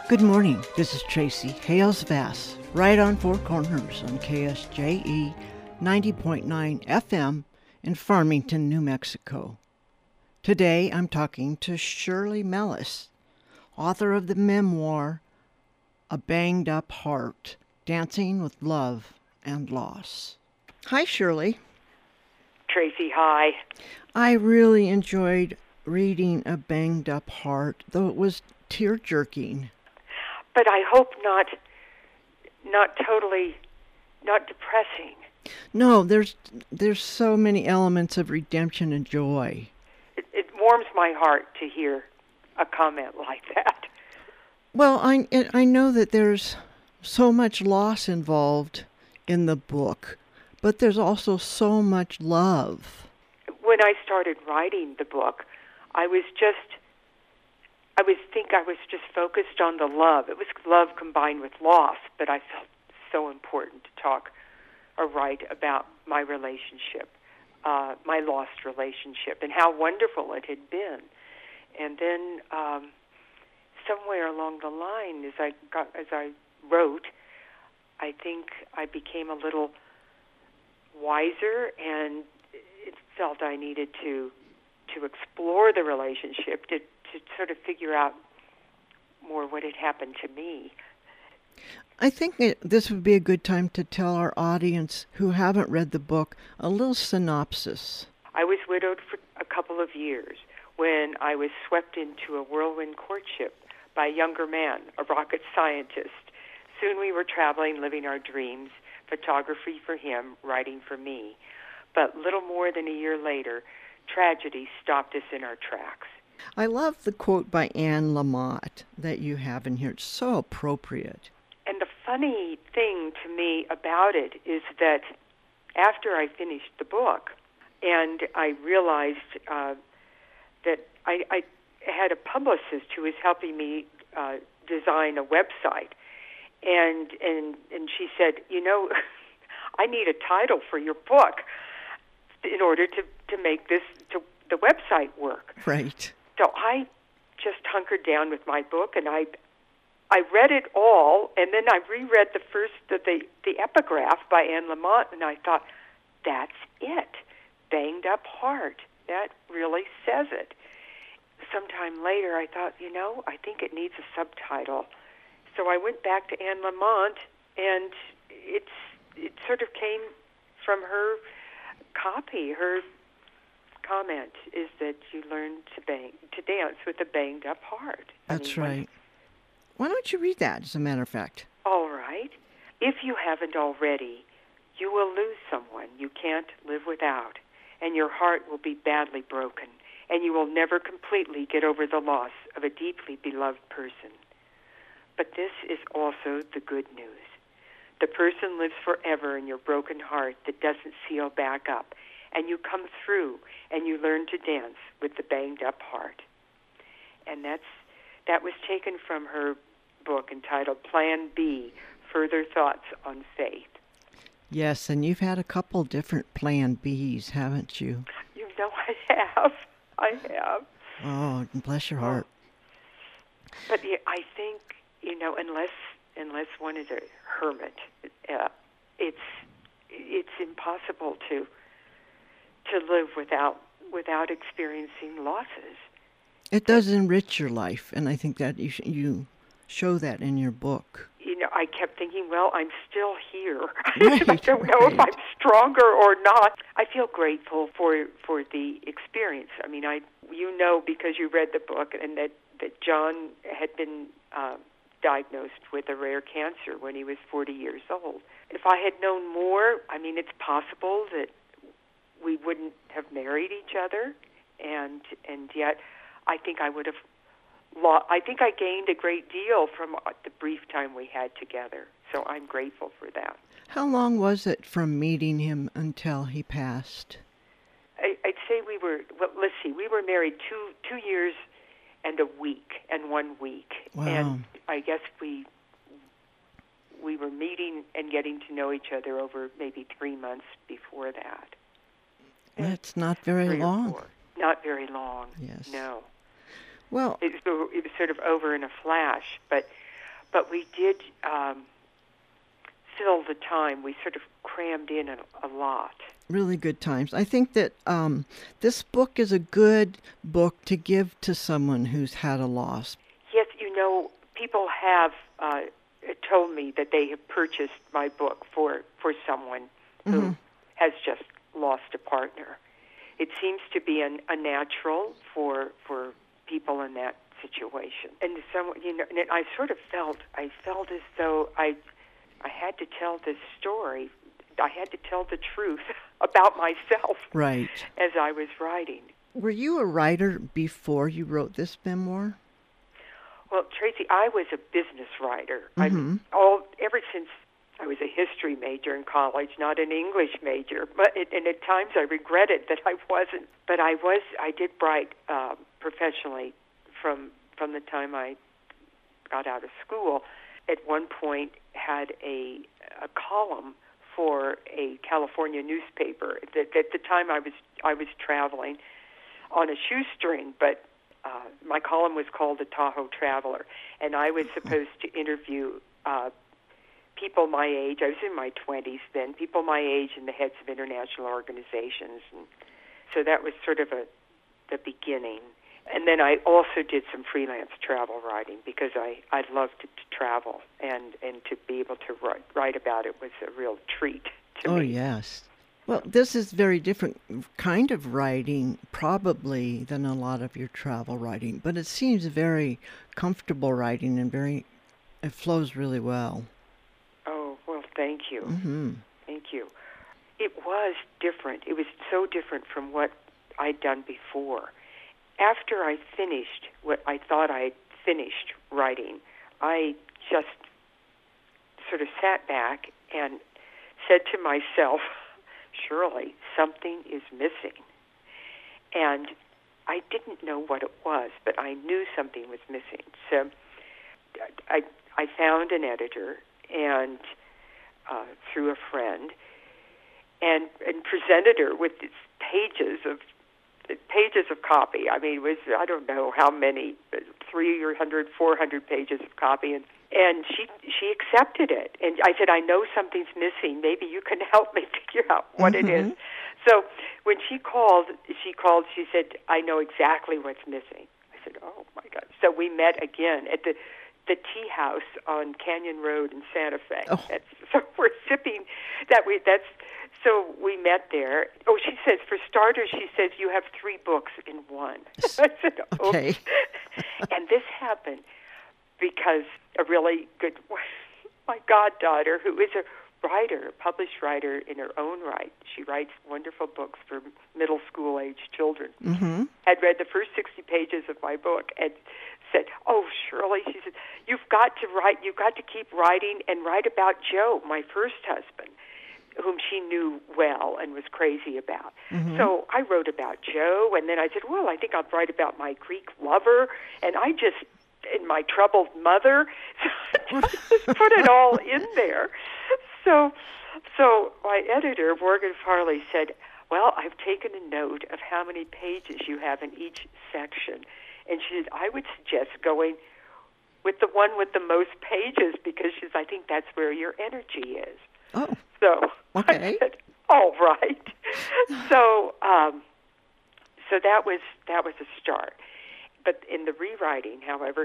Good morning. This is Tracy Hales Vass, right on Four Corners on KSJE 90.9 FM in Farmington, New Mexico. Today I'm talking to Shirley Mellis, author of the memoir A Banged Up Heart, Dancing with Love and Loss. Hi, Shirley. Tracy, hi. I really enjoyed reading A Banged Up Heart, though it was tear-jerking. But I hope not totally, not depressing. No, there's so many elements of redemption and joy. It warms my heart to hear a comment like that. Well, I know that there's so much loss involved in the book, but there's also so much love. When I started writing the book, I was just focused on the love. It was love combined with loss, but I felt so important to talk or write about my relationship, my lost relationship, and how wonderful it had been. And then somewhere along the line, as I wrote, I think I became a little wiser, and it felt I needed to explore the relationship, to sort of figure out more what had happened to me. I think this would be a good time to tell our audience who haven't read the book a little synopsis. I was widowed for a couple of years when I was swept into a whirlwind courtship by a younger man, a rocket scientist. Soon we were traveling, living our dreams, photography for him, writing for me. But little more than a year later, tragedy stopped us in our tracks. I love the quote by Anne Lamott that you have in here. It's so appropriate. And the funny thing to me about it is that after I finished the book and I realized that I had a publicist who was helping me design a website, and she said, I need a title for your book in order to make the website work. Right. So I just hunkered down with my book, and I read it all, and then I reread the epigraph by Anne Lamott, and I thought, that's it. Banged Up Heart. That really says it. Sometime later, I thought, I think it needs a subtitle. So I went back to Anne Lamott, and it sort of came from her copy. Her comment is that you learn to dance with a banged up heart. That's right. Why don't you read that, as a matter of fact? All right. If you haven't already, you will lose someone you can't live without, and your heart will be badly broken, and you will never completely get over the loss of a deeply beloved person. But this is also the good news. The person lives forever in your broken heart that doesn't seal back up, and you come through and you learn to dance with the banged up heart. And that was taken from her book entitled Plan B, Further Thoughts on Faith. Yes, and you've had a couple different Plan Bs, haven't you? I have. Oh, bless your heart. But I think, unless one is a hermit, it's impossible to live without experiencing losses. It does enrich your life, and I think that you show that in your book. I kept thinking, well, I'm still here. Right, I don't know if I'm stronger or not. I feel grateful for the experience. I mean, because you read the book, and that John had been diagnosed with a rare cancer when he was 40 years old. If I had known more, it's possible that we wouldn't have married each other, and yet I think I would have I think I gained a great deal from the brief time we had together. So I'm grateful for that. How long was it from meeting him until he passed? I'd say we were married two years and a week and 1 week. Wow. And I guess we were meeting and getting to know each other over maybe 3 months before that. That's not very long. Not very long. Yes. No. Well, it was sort of over in a flash, but but we did fill the time. We sort of crammed in a lot. Really good times. I think that this book is a good book to give to someone who's had a loss. Yes, people have told me that they have purchased my book for someone who has just lost a partner. It seems to be a natural for people in that situation. And and I sort of felt as though I had to tell this story. I had to tell the truth about myself, right, as I was writing. Were you a writer before you wrote this memoir? Well, Tracy, I was a business writer. Ever since I was a history major in college, not an English major. And at times I regretted that I wasn't. But I did write professionally from the time I got out of school. At one point, had a column for a California newspaper. At the time, I was traveling on a shoestring, but my column was called The Tahoe Traveler, and I was supposed to interview people my age. I was in my 20s then, people my age and the heads of international organizations. And so that was sort of the beginning. And then I also did some freelance travel writing because I loved to travel, and to be able to write about it was a real treat to me. Oh, yes. Well, this is very different kind of writing, probably, than a lot of your travel writing, but it seems very comfortable writing and it flows really well. Oh, well, thank you. Mm-hmm. Thank you. It was different. It was so different from what I'd done before. After I finished what I thought I'd finished writing, I just sort of sat back and said to myself, surely something is missing. And I didn't know what it was, but I knew something was missing. So I found an editor and through a friend and presented her with these pages of copy. I mean, it was, I don't know how many, 300, 400 pages of copy. And she accepted it. And I said, I know something's missing. Maybe you can help me figure out what it is. So when she called, she said, I know exactly what's missing. I said, oh, my God. So we met again at the tea house on Canyon Road in Santa Fe. Oh. So we're sipping so we met there. Oh, she says, for starters, she says, you have 3 books in one. I said, okay. And this happened because a really good, my goddaughter, who is a writer, a published writer in her own right, she writes wonderful books for middle school-age children, had read the first 60 pages of my book and said, oh, Shirley, she said, you've got to keep writing and write about Joe, my first husband, whom she knew well and was crazy about. So I wrote about Joe, and then I said, well, I think I'll write about my Greek lover, and in my troubled mother, so just put it all in there. So my editor, Morgan Farley, said, well, I've taken a note of how many pages you have in each section, and she said, I would suggest going with the one with the most pages because she says, I think that's where your energy is. Oh. So okay. I said, all right. So that was a start. But in the rewriting, however,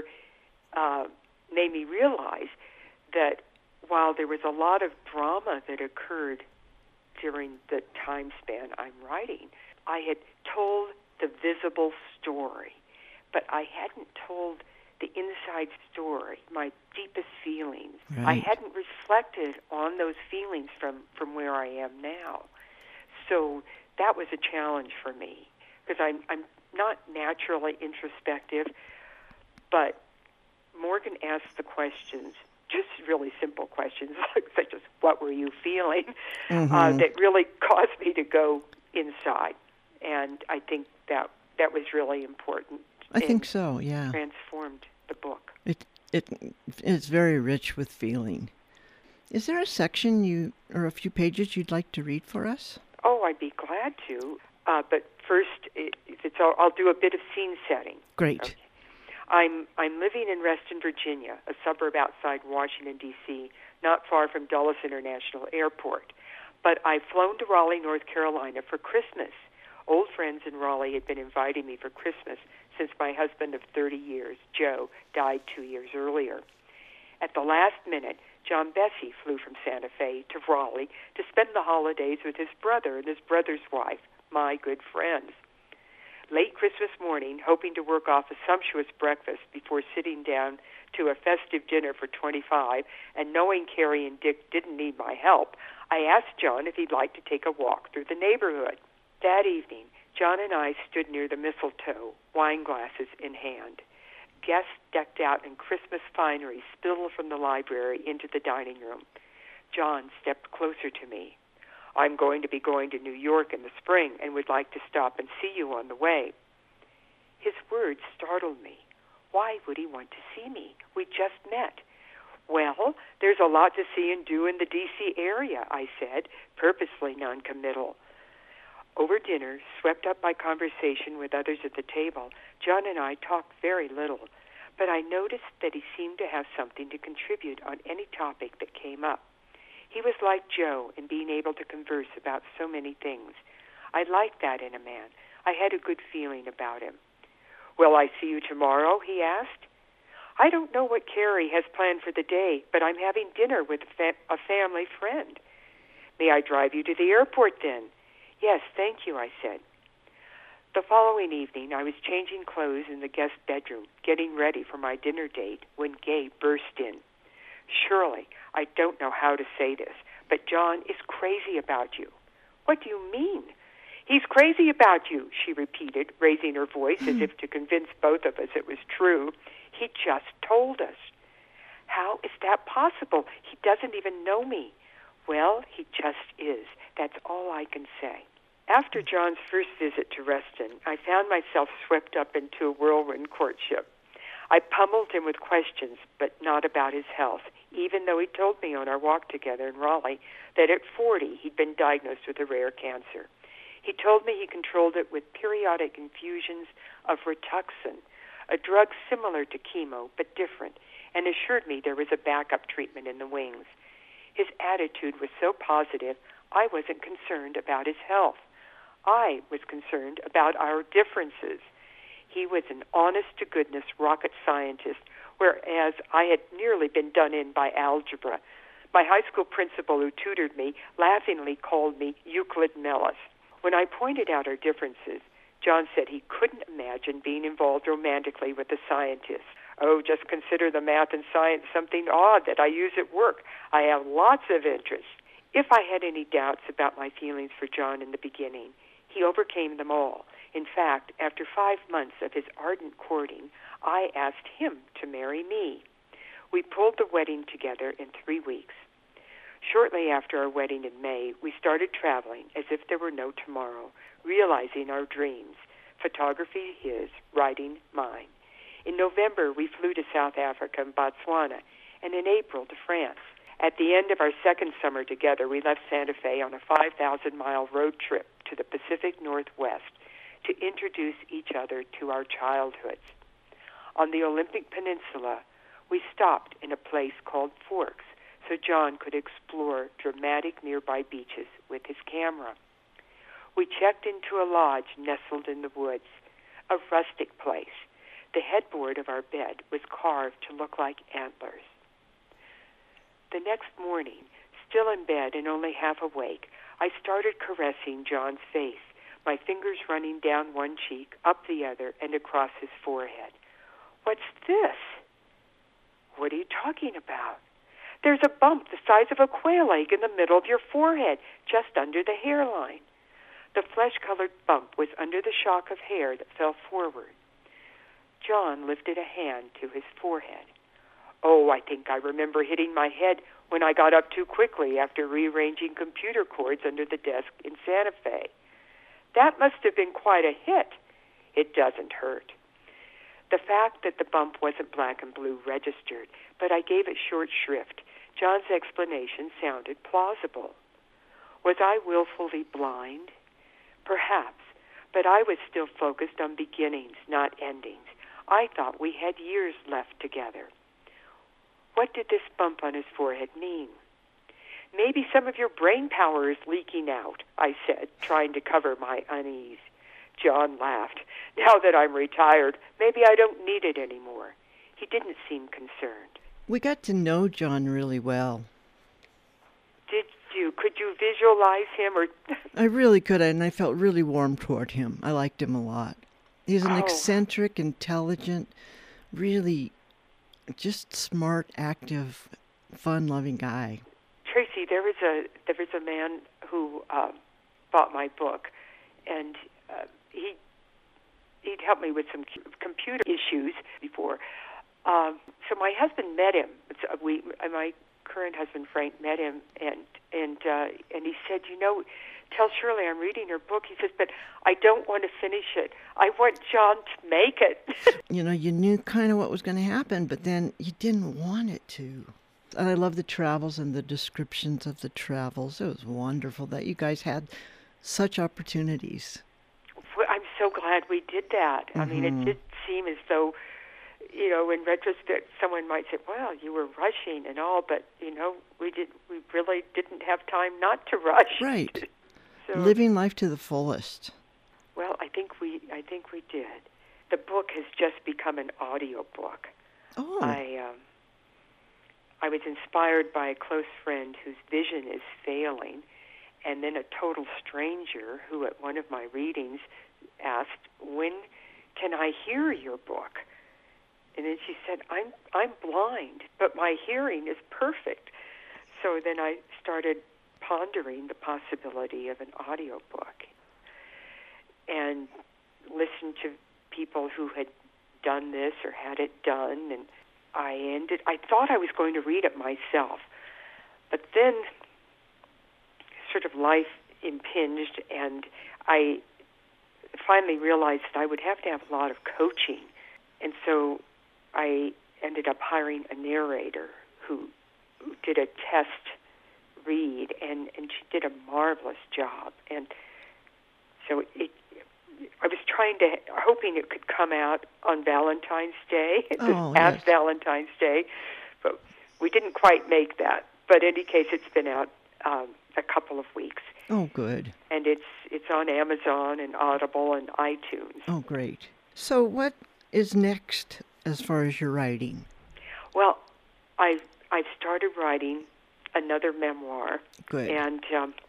made me realize that while there was a lot of drama that occurred during the time span I'm writing, I had told the visible story, but I hadn't told the inside story, my deepest feelings. Right. I hadn't reflected on those feelings from where I am now. So that was a challenge for me because I'm not naturally introspective, but Morgan asked the questions, just really simple questions, such as what were you feeling, that really caused me to go inside. And I think that was really important. I think so, yeah. Transformed the book. It's very rich with feeling. Is there a section or a few pages you'd like to read for us? Oh, I'd be glad to. But first, I'll do a bit of scene setting. Great. Okay. I'm living in Reston, Virginia, a suburb outside Washington, D.C., not far from Dulles International Airport. But I've flown to Raleigh, North Carolina for Christmas. Old friends in Raleigh had been inviting me for Christmas since my husband of 30 years, Joe, died 2 years earlier. At the last minute, John Bessie flew from Santa Fe to Raleigh to spend the holidays with his brother and his brother's wife, my good friends. Late Christmas morning, hoping to work off a sumptuous breakfast before sitting down to a festive dinner for 25, and knowing Carrie and Dick didn't need my help, I asked John if he'd like to take a walk through the neighborhood. That evening, John and I stood near the mistletoe, wine glasses in hand. Guests decked out in Christmas finery spilled from the library into the dining room. John stepped closer to me. I'm going to be going to New York in the spring and would like to stop and see you on the way. His words startled me. Why would he want to see me? We just met. Well, there's a lot to see and do in the D.C. area, I said, purposely noncommittal. Over dinner, swept up by conversation with others at the table, John and I talked very little, but I noticed that he seemed to have something to contribute on any topic that came up. He was like Joe in being able to converse about so many things. I liked that in a man. I had a good feeling about him. Will I see you tomorrow? He asked. I don't know what Carrie has planned for the day, but I'm having dinner with a family friend. May I drive you to the airport then? Yes, thank you, I said. The following evening, I was changing clothes in the guest bedroom, getting ready for my dinner date, when Gay burst in. Shirley, I don't know how to say this, but John is crazy about you. What do you mean? He's crazy about you, she repeated, raising her voice as if to convince both of us it was true. He just told us. How is that possible? He doesn't even know me. Well, he just is. That's all I can say. After John's first visit to Reston, I found myself swept up into a whirlwind courtship. I pummeled him with questions, but not about his health, even though he told me on our walk together in Raleigh that at 40 he'd been diagnosed with a rare cancer. He told me he controlled it with periodic infusions of Rituxan, a drug similar to chemo but different, and assured me there was a backup treatment in the wings. His attitude was so positive, I wasn't concerned about his health. I was concerned about our differences. He was an honest-to-goodness rocket scientist, whereas I had nearly been done in by algebra. My high school principal who tutored me laughingly called me Euclid Mellis. When I pointed out our differences, John said he couldn't imagine being involved romantically with a scientist. Oh, just consider the math and science something odd that I use at work. I have lots of interests. If I had any doubts about my feelings for John in the beginning, he overcame them all. In fact, after 5 months of his ardent courting, I asked him to marry me. We pulled the wedding together in 3 weeks. Shortly after our wedding in May, we started traveling as if there were no tomorrow, realizing our dreams, photography his, writing mine. In November, we flew to South Africa and Botswana, and in April to France. At the end of our second summer together, we left Santa Fe on a 5,000-mile road trip to the Pacific Northwest to introduce each other to our childhoods. On the Olympic Peninsula, we stopped in a place called Forks so John could explore dramatic nearby beaches with his camera. We checked into a lodge nestled in the woods, a rustic place. The headboard of our bed was carved to look like antlers. The next morning, still in bed and only half awake, I started caressing John's face, my fingers running down one cheek, up the other, and across his forehead. What's this? What are you talking about? There's a bump the size of a quail egg in the middle of your forehead, just under the hairline. The flesh-colored bump was under the shock of hair that fell forward. John lifted a hand to his forehead. Oh, I think I remember hitting my head when I got up too quickly after rearranging computer cords under the desk in Santa Fe. That must have been quite a hit. It doesn't hurt. The fact that the bump wasn't black and blue registered, but I gave it short shrift. John's explanation sounded plausible. Was I willfully blind? Perhaps, but I was still focused on beginnings, not endings. I thought we had years left together. What did this bump on his forehead mean? Maybe some of your brain power is leaking out, I said, trying to cover my unease. John laughed. Now that I'm retired, maybe I don't need it anymore. He didn't seem concerned. We got to know John really well. Did you? Could you visualize him? Or I really could, and I felt really warm toward him. I liked him a lot. He's an eccentric, intelligent, really just smart, active, fun-loving guy. Tracy, there was a man who bought my book, and he'd helped me with some computer issues before. So my husband met him. My current husband Frank met him, and he said, tell Shirley I'm reading her book. He says, but I don't want to finish it. I want John to make it. You knew kind of what was going to happen, but then you didn't want it to. And I love the travels and the descriptions of the travels. It was wonderful that you guys had such opportunities. I'm so glad we did that. Mm-hmm. I mean, it did seem as though, in retrospect, someone might say, well, you were rushing and all, but, we really didn't have time not to rush. Right. So, living life to the fullest. Well, I think we did. The book has just become an audio book. Oh. I was inspired by a close friend whose vision is failing, and then a total stranger who at one of my readings asked, when can I hear your book? And then she said, I'm blind, but my hearing is perfect. So then I started pondering the possibility of an audio book and listened to people who had done this or had it done, and I thought I was going to read it myself, but then sort of life impinged, and I finally realized that I would have to have a lot of coaching, and so I ended up hiring a narrator who did a test read, and she did a marvelous job, and so I was hoping it could come out on Valentine's Day, yes. Valentine's Day, but we didn't quite make that. But in any case, it's been out a couple of weeks. Oh, good. And it's on Amazon and Audible and iTunes. Oh, great. So what is next as far as your writing? Well, I've started writing another memoir. Good. And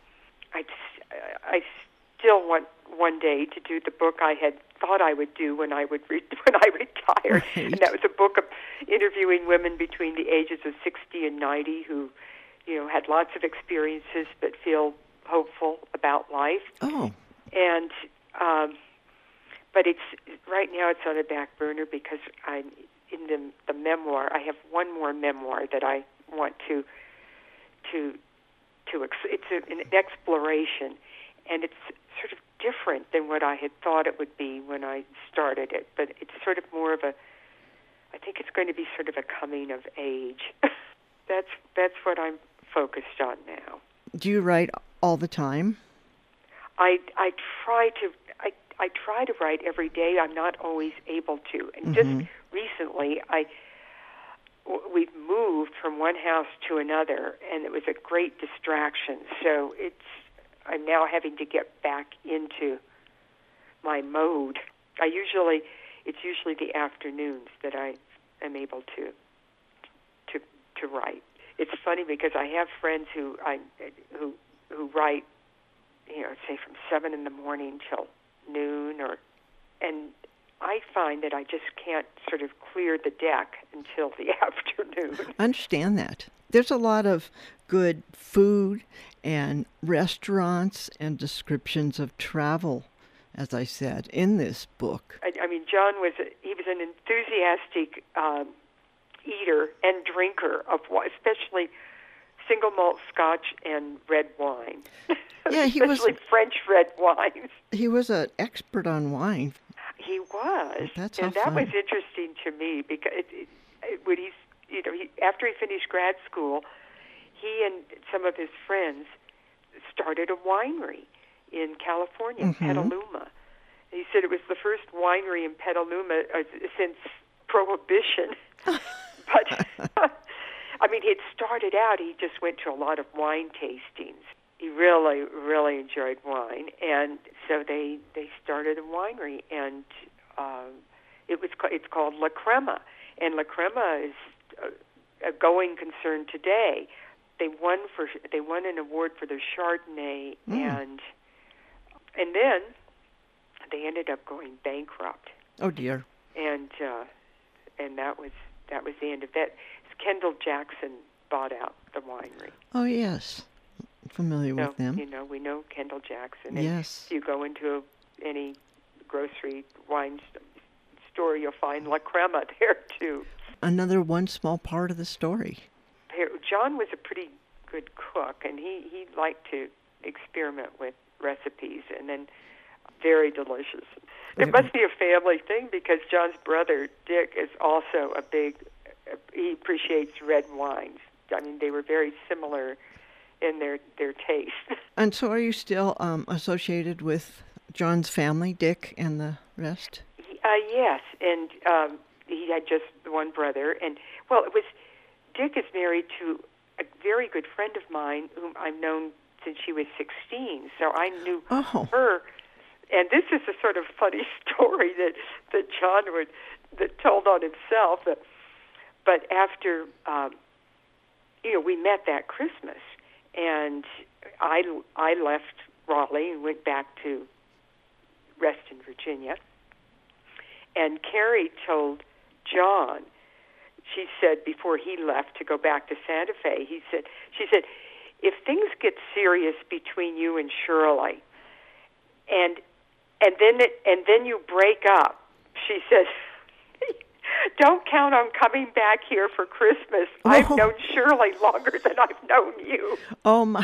I still want one day to do the book I had thought I would do when I retired. Right. And that was a book of interviewing women between the ages of 60 and 90 who, had lots of experiences but feel hopeful about life. Oh. And but right now it's on a back burner because I'm in the memoir. I have one more memoir that I want to it's an exploration, and it's sort of different than what I had thought it would be when I started it. But it's sort of more of I think it's going to be sort of a coming of age. That's what I'm focused on now. Do you write all the time? I try to write every day. I'm not always able to. And Mm-hmm. just recently, we've moved from one house to another, and it was a great distraction. So I'm now having to get back into my mode. It's usually the afternoons that I am able to write. It's funny because I have friends who write, say from 7 in the morning till noon, and I find that I just can't sort of clear the deck until the afternoon. I understand that. There's a lot of good food and restaurants and descriptions of travel, as I said, in this book. I mean, John was an enthusiastic eater and drinker of wine, especially single malt Scotch and red wine. Yeah, especially French red wines. He was an expert on wine. He was, That's and that was interesting to me because after he finished grad school, he and some of his friends started a winery in California, mm-hmm. Petaluma, He said it was the first winery in Petaluma since Prohibition. But, I mean, he'd started out, he just went to a lot of wine tastings. He really, really enjoyed wine. And so they started a winery, and it's called La Crema. And La Crema is a going concern today. They won an award for their Chardonnay, and then they ended up going bankrupt. Oh dear! And that was the end of that. Kendall Jackson bought out the winery. Oh yes, familiar with them. You know, we know Kendall Jackson. Yes. If you go into any grocery wine store, you'll find La Crema there too. Another one small part of the story. John was a pretty good cook, and he liked to experiment with recipes, and then very delicious. It must be a family thing, because John's brother, Dick, is also he appreciates red wines. I mean, they were very similar in their taste. And so are you still associated with John's family, Dick and the rest? Yes, and he had just one brother. And, well, Dick is married to a very good friend of mine whom I've known since she was 16, so I knew her. And this is a sort of funny story that John that told on himself. But after, we met that Christmas, and I left Raleigh and went back to Reston, Virginia. And Carrie told John, she said before he left to go back to Santa Fe, she said, if things get serious between you and Shirley, and then you break up, she says, don't count on coming back here for Christmas. Oh. I've known Shirley longer than I've known you. Oh, my.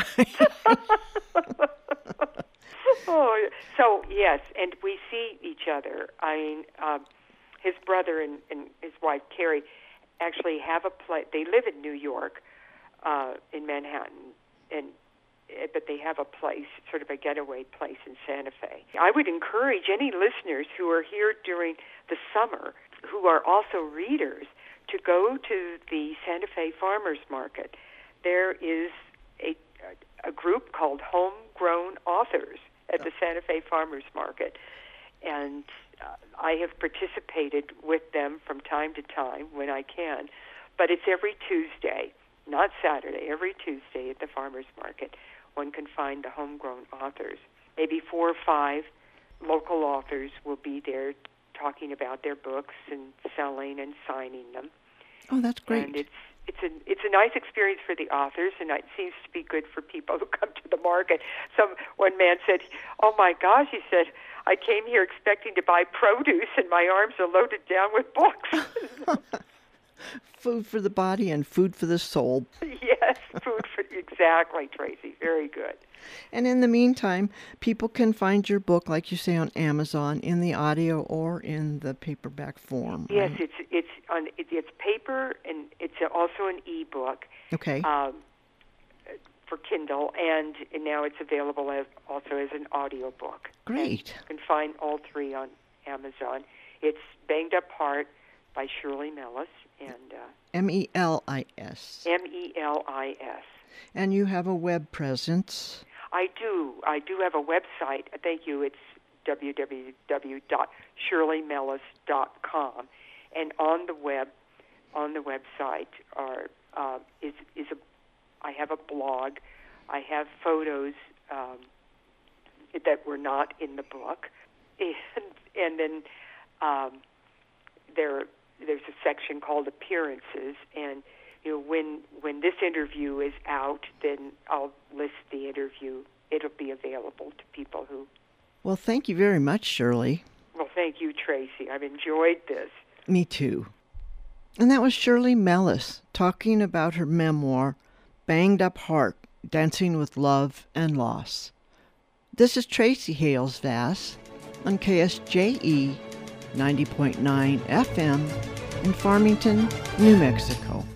Oh, so, yes, and we see each other. I mean, his brother and his wife, Carrie, actually have a place. They live in New York, in Manhattan, but they have a place, sort of a getaway place in Santa Fe. I would encourage any listeners who are here during the summer, who are also readers, to go to the Santa Fe Farmers Market. There is a group called Homegrown Authors at the Santa Fe Farmers Market, and I have participated with them from time to time when I can, but it's every Tuesday, not Saturday, every Tuesday at the Farmers Market. One can find the Homegrown Authors. Maybe 4 or 5 local authors will be there talking about their books and selling and signing them. Oh, that's great. And it's a nice experience for the authors, and it seems to be good for people who come to the market. One man said, "Oh my gosh," he said, "I came here expecting to buy produce, and my arms are loaded down with books." Food for the body and food for the soul. Yes, exactly, Tracy. Very good. And in the meantime, people can find your book, like you say, on Amazon, in the audio or in the paperback form. Yes, right? it's paper, and it's also an ebook. Okay. For Kindle, and now it's available also as an audiobook. Great. You can find all 3 on Amazon. It's Banged Up Heart by Shirley Mellis, and Melis. Melis. And you have a web presence. I do have a website. Thank you. It's www.shirleymellis.com, and on the website I have a blog. I have photos that were not in the book, and then there's a section called Appearances, and when this interview is out, then I'll list the interview. It'll be available to people who... Well, thank you very much, Shirley. Well, thank you, Tracy. I've enjoyed this. Me too. And that was Shirley Mellis talking about her memoir, Banged Up Heart, Dancing with Love and Loss. This is Tracy Hales Vass on KSJE 90.9 FM in Farmington, New Mexico.